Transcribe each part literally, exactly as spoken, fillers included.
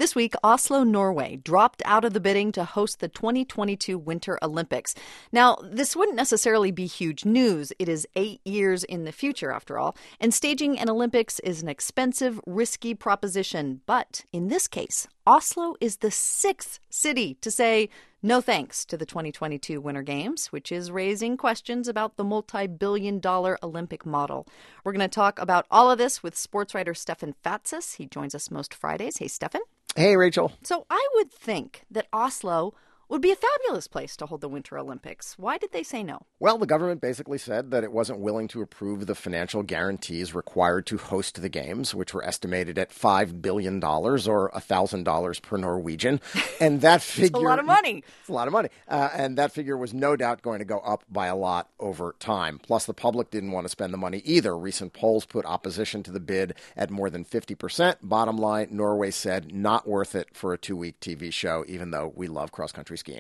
This week, Oslo, Norway dropped out of the bidding to host the twenty twenty-two Winter Olympics. Now, this wouldn't necessarily be huge news. It is eight years in the future, after all, and staging an Olympics is an expensive, risky proposition. But in this case, Oslo is the sixth city to say no thanks to the twenty twenty-two Winter Games, which is raising questions about the multi-billion dollar Olympic model. We're going to talk about all of this with sports writer Stefan Fatsis. He joins us most Fridays. Hey, Stefan. Hey, Rachel. So I would think that Oslo would be a fabulous place to hold the Winter Olympics. Why did they say no? Well, the government basically said that it wasn't willing to approve the financial guarantees required to host the games, which were estimated at five billion dollars or one thousand dollars per Norwegian. And that figure... It's a lot of money. It's a lot of money. Uh, and that figure was no doubt going to go up by a lot over time. Plus, the public didn't want to spend the money either. Recent polls put opposition to the bid at more than fifty percent. Bottom line, Norway said not worth it for a two-week T V show, even though we love cross-country skiing.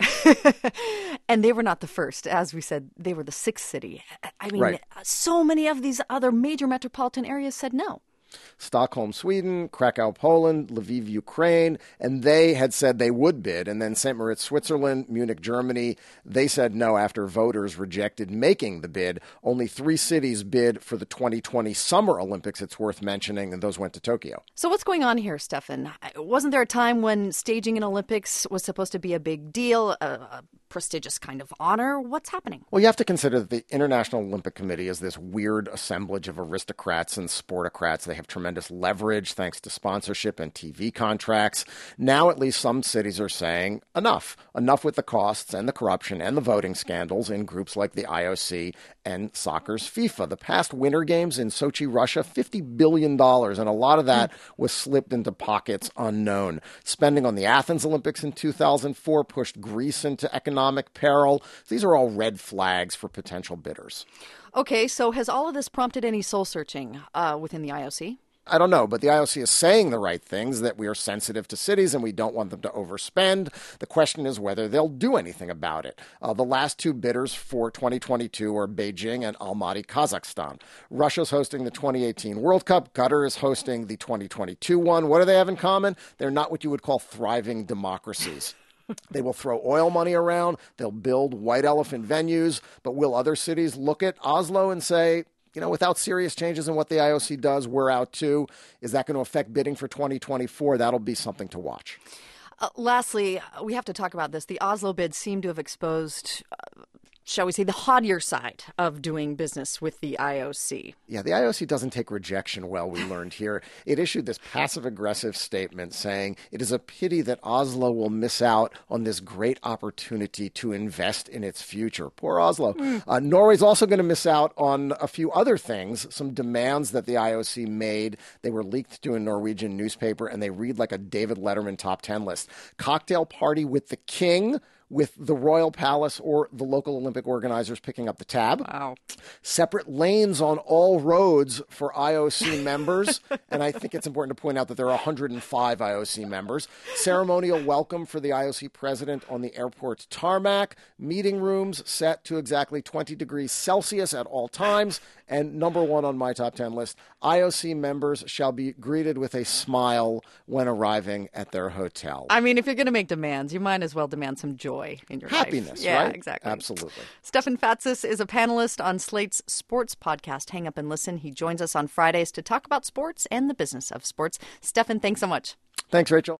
And they were not the first. As we said, they were the sixth city. I mean, right. So many of these other major metropolitan areas said no. Stockholm, Sweden, Krakow, Poland, Lviv, Ukraine, and they had said they would bid. And then Saint Moritz, Switzerland, Munich, Germany, they said no after voters rejected making the bid. Only three cities bid for the twenty twenty Summer Olympics, it's worth mentioning, and those went to Tokyo. So what's going on here, Stefan? Wasn't there a time when staging an Olympics was supposed to be a big deal, a, a prestigious kind of honor? What's happening? Well, you have to consider that the International Olympic Committee is this weird assemblage of aristocrats and sportocrats. They have tremendous leverage thanks to sponsorship and T V contracts. Now, at least some cities are saying enough. Enough with the costs and the corruption and the voting scandals in groups like the I O C and soccer's FIFA. The past Winter Games in Sochi, Russia, fifty billion dollars, and a lot of that was slipped into pockets unknown. Spending on the Athens Olympics in two thousand four pushed Greece into economic peril. These are all red flags for potential bidders. Okay, so has all of this prompted any soul-searching uh, within the I O C? I don't know, but the I O C is saying the right things, that we are sensitive to cities and we don't want them to overspend. The question is whether they'll do anything about it. Uh, the last two bidders for twenty twenty-two are Beijing and Almaty, Kazakhstan. Russia's hosting the twenty eighteen World Cup. Qatar is hosting the twenty twenty-two one. What do they have in common? They're not what you would call thriving democracies. They will throw oil money around. They'll build white elephant venues. But will other cities look at Oslo and say, you know, without serious changes in what the I O C does, we're out too? Is that going to affect bidding for twenty twenty-four? That'll be something to watch. Uh, lastly, we have to talk about this. The Oslo bid seemed to have exposed, uh, shall we say, the haughtier side of doing business with the I O C. Yeah, the I O C doesn't take rejection well, we learned here. It issued this passive-aggressive statement saying it is a pity that Oslo will miss out on this great opportunity to invest in its future. Poor Oslo. Mm. Uh, Norway's also going to miss out on a few other things, some demands that the I O C made. They were leaked to a Norwegian newspaper, and they read like a David Letterman top ten list. Cocktail party with the king, with the Royal Palace or the local Olympic organizers picking up the tab. Wow. Separate lanes on all roads for I O C members. And I think it's important to point out that there are one hundred five I O C members. Ceremonial welcome for the I O C president on the airport's tarmac. Meeting rooms set to exactly twenty degrees Celsius at all times. And number one on my top ten list, I O C members shall be greeted with a smile when arriving at their hotel. I mean, if you're going to make demands, you might as well demand some joy in your Happiness, life. Yeah, right? Exactly. Absolutely. Stefan Fatsis is a panelist on Slate's sports podcast, Hang Up and Listen. He joins us on Fridays to talk about sports and the business of sports. Stefan, thanks so much. Thanks, Rachel.